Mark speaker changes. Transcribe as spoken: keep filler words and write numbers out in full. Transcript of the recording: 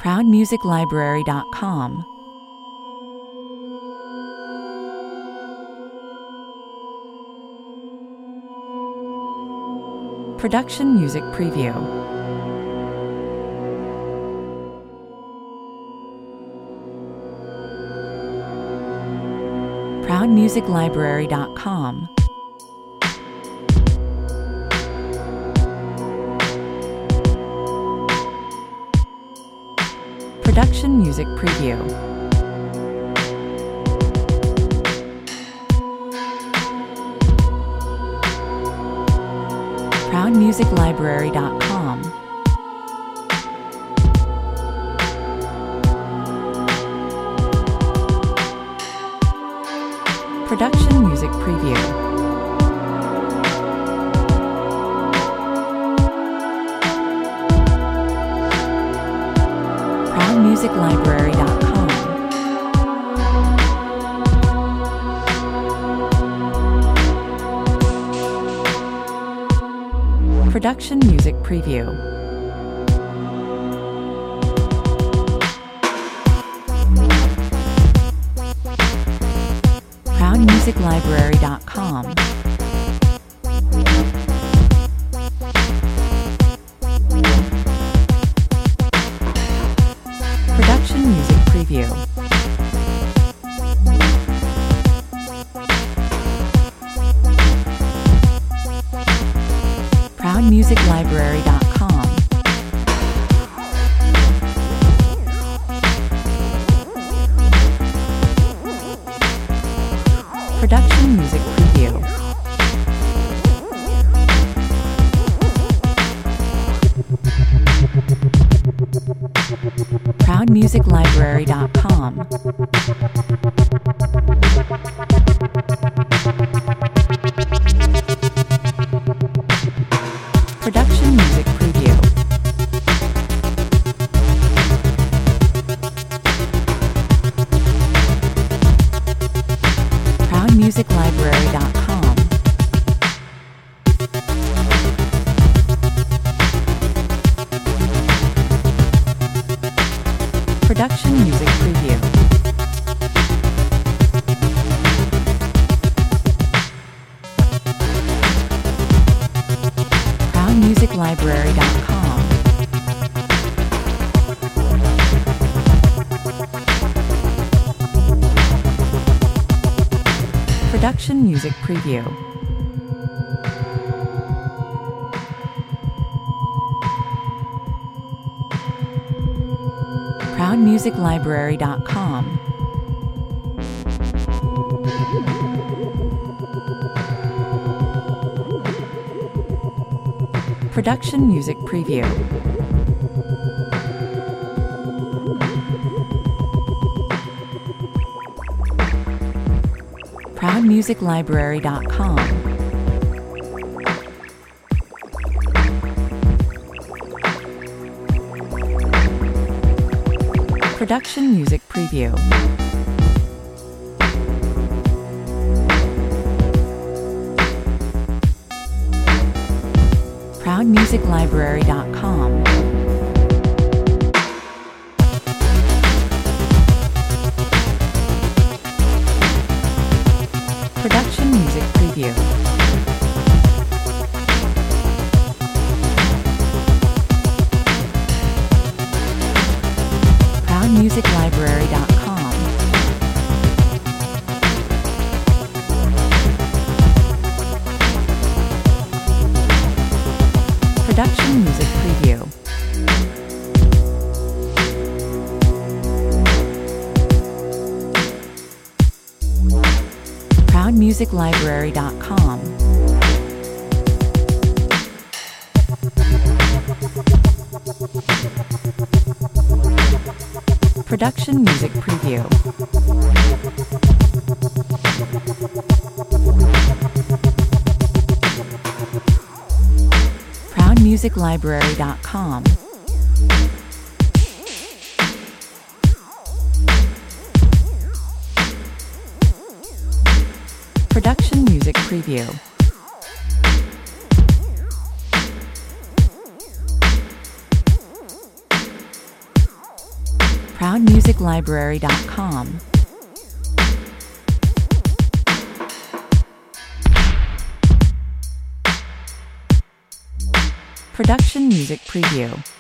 Speaker 1: proud music library dot com. Production Music Preview. proud music library dot com. Production Music Preview. proud music library dot com. Production Music Preview. proud music library dot com. Production Music Preview. proud music library dot com. Production Music Preview. proud music library dot com. Production Music Preview. proud music library dot com. Production Music Preview. proud music library dot com. Production Music Preview. proud music library dot com. Production Music Preview. proud music library dot com. Production Music Preview. proud music library dot com. Production Music Preview. proud music library dot com. Production Music Preview. proud music library dot com. Production Music Preview. proud music library dot com. Production Music Preview. proud music library dot com. Production Music Preview. music library dot com. Production Music Preview.